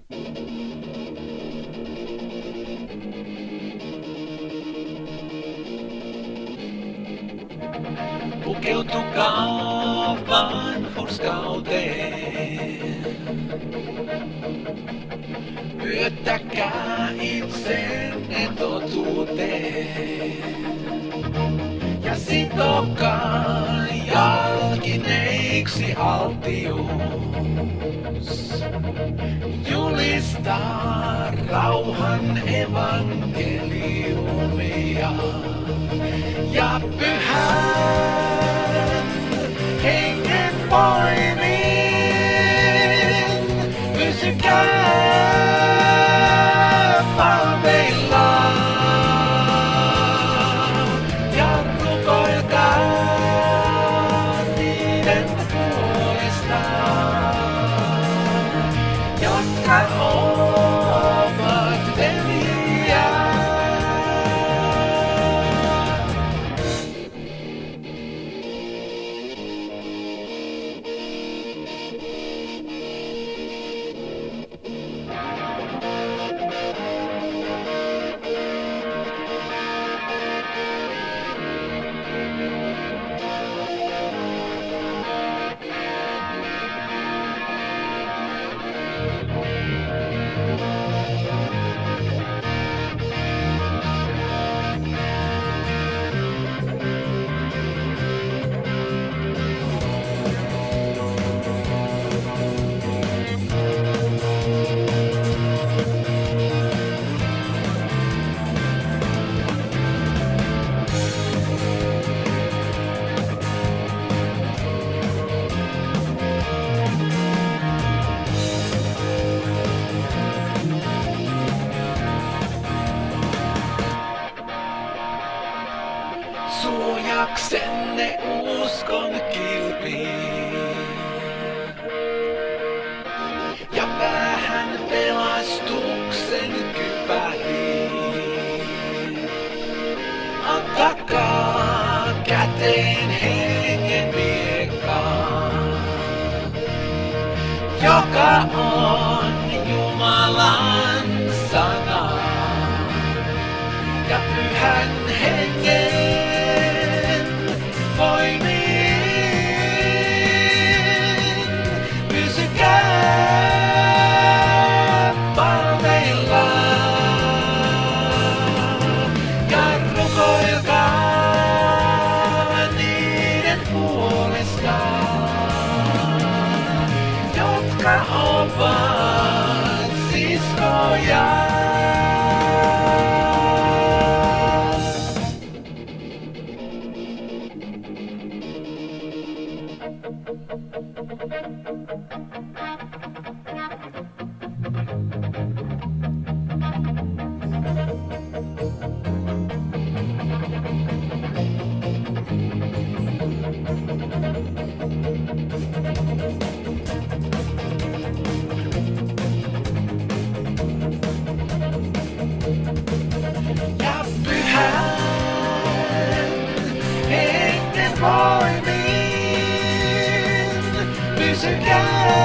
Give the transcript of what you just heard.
Pukeutukaa vanhurskauteen. Myöttäkää itsenne totuuteen. Ja sitokaa jalkineiksi altius. Julistaa rauhan evankeliumia. Ja pyhän hengen voimin pysykää valveillaan ja rukoilkaa niiden puolestaan, jotka ovat veljiä. Suojaksenne uskon kilpiin ja päähän pelastuksen kypäriin. Antakaa käteen hengen miekkaa, joka on Jumalan sana ja pyhän hengen voimin pysykää valveillaan ja rukoilkaa niiden puolestaan, jotka ovat siskoja. Ja pyhän hengen voimin pysykää